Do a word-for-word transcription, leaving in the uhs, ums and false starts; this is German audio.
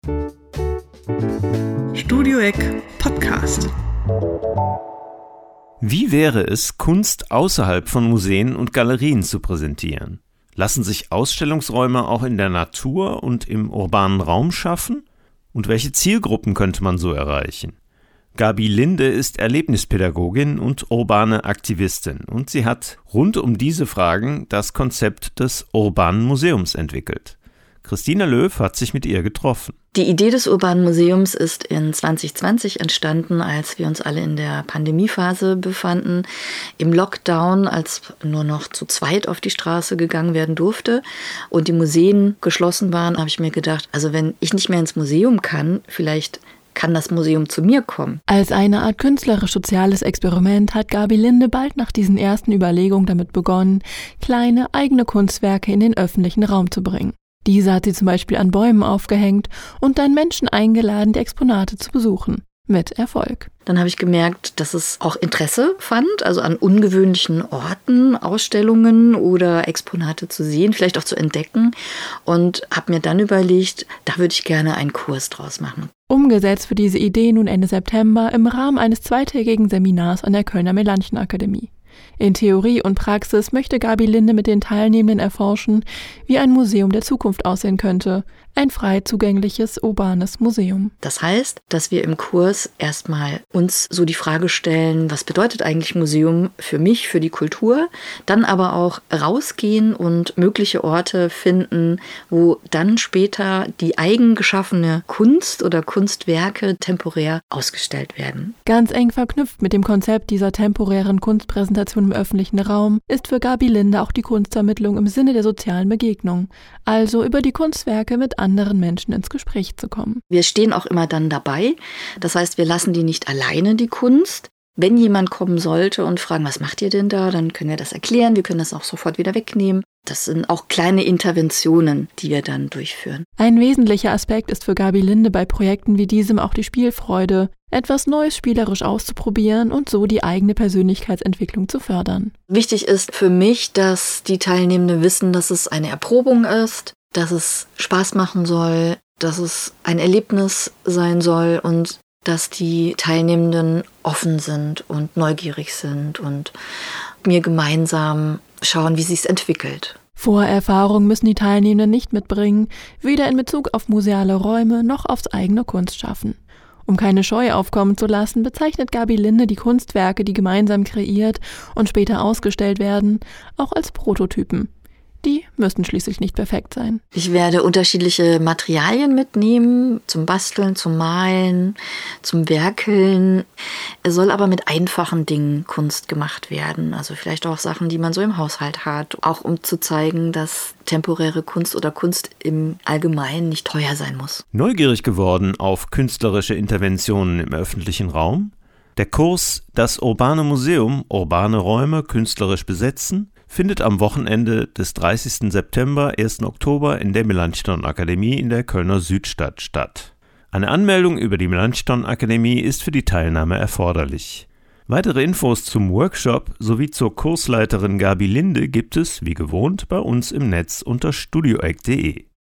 Studio Eck Podcast. Wie wäre es, Kunst außerhalb von Museen und Galerien zu präsentieren? Lassen sich Ausstellungsräume auch in der Natur und im urbanen Raum schaffen? Und welche Zielgruppen könnte man so erreichen? Gabi Linde ist Erlebnispädagogin und urbane Aktivistin und sie hat rund um diese Fragen das Konzept des Urbanen Museums entwickelt. Christina Löw hat sich mit ihr getroffen. Die Idee des Urbanen Museums ist in zwanzig zwanzig entstanden, als wir uns alle in der Pandemiephase befanden, im Lockdown, als nur noch zu zweit auf die Straße gegangen werden durfte und die Museen geschlossen waren, habe ich mir gedacht, also wenn ich nicht mehr ins Museum kann, vielleicht kann das Museum zu mir kommen. Als eine Art künstlerisch-soziales Experiment hat Gabi Linde bald nach diesen ersten Überlegungen damit begonnen, kleine eigene Kunstwerke in den öffentlichen Raum zu bringen. Diese hat sie zum Beispiel an Bäumen aufgehängt und dann Menschen eingeladen, die Exponate zu besuchen. Mit Erfolg. Dann habe ich gemerkt, dass es auch Interesse fand, also an ungewöhnlichen Orten, Ausstellungen oder Exponate zu sehen, vielleicht auch zu entdecken. Und habe mir dann überlegt, da würde ich gerne einen Kurs draus machen. Umgesetzt wird diese Idee nun Ende September im Rahmen eines zweitägigen Seminars an der Kölner Melanchthon-Akademie. In Theorie und Praxis möchte Gabi Linde mit den Teilnehmenden erforschen, wie ein Museum der Zukunft aussehen könnte. Ein frei zugängliches urbanes Museum. Das heißt, dass wir im Kurs erstmal uns so die Frage stellen, was bedeutet eigentlich Museum für mich, für die Kultur? Dann aber auch rausgehen und mögliche Orte finden, wo dann später die eigen geschaffene Kunst oder Kunstwerke temporär ausgestellt werden. Ganz eng verknüpft mit dem Konzept dieser temporären Kunstpräsentation im öffentlichen Raum ist für Gabi Linde auch die Kunstvermittlung im Sinne der sozialen Begegnung, also über die Kunstwerke mit anderen Menschen ins Gespräch zu kommen. Wir stehen auch immer dann dabei. Das heißt, wir lassen die nicht alleine, die Kunst. Wenn jemand kommen sollte und fragen, was macht ihr denn da, dann können wir das erklären. Wir können das auch sofort wieder wegnehmen. Das sind auch kleine Interventionen, die wir dann durchführen. Ein wesentlicher Aspekt ist für Gabi Linde bei Projekten wie diesem auch die Spielfreude, etwas Neues spielerisch auszuprobieren und so die eigene Persönlichkeitsentwicklung zu fördern. Wichtig ist für mich, dass die Teilnehmenden wissen, dass es eine Erprobung ist, dass es Spaß machen soll, dass es ein Erlebnis sein soll und dass die Teilnehmenden offen sind und neugierig sind und mir gemeinsam schauen, wie sie es entwickelt. Vorerfahrung müssen die Teilnehmenden nicht mitbringen, weder in Bezug auf museale Räume noch aufs eigene Kunstschaffen. Um keine Scheu aufkommen zu lassen, bezeichnet Gabi Linde die Kunstwerke, die gemeinsam kreiert und später ausgestellt werden, auch als Prototypen. Die müssen schließlich nicht perfekt sein. Ich werde unterschiedliche Materialien mitnehmen, zum Basteln, zum Malen, zum Werkeln. Es soll aber mit einfachen Dingen Kunst gemacht werden. Also vielleicht auch Sachen, die man so im Haushalt hat. Auch um zu zeigen, dass temporäre Kunst oder Kunst im Allgemeinen nicht teuer sein muss. Neugierig geworden auf künstlerische Interventionen im öffentlichen Raum? Der Kurs Das Urbane Museum, urbane Räume künstlerisch besetzen, findet am Wochenende des dreißigsten September, ersten Oktober in der Melanchthon-Akademie in der Kölner Südstadt statt. Eine Anmeldung über die Melanchthon-Akademie ist für die Teilnahme erforderlich. Weitere Infos zum Workshop sowie zur Kursleiterin Gabi Linde gibt es, wie gewohnt, bei uns im Netz unter studioeck punkt de.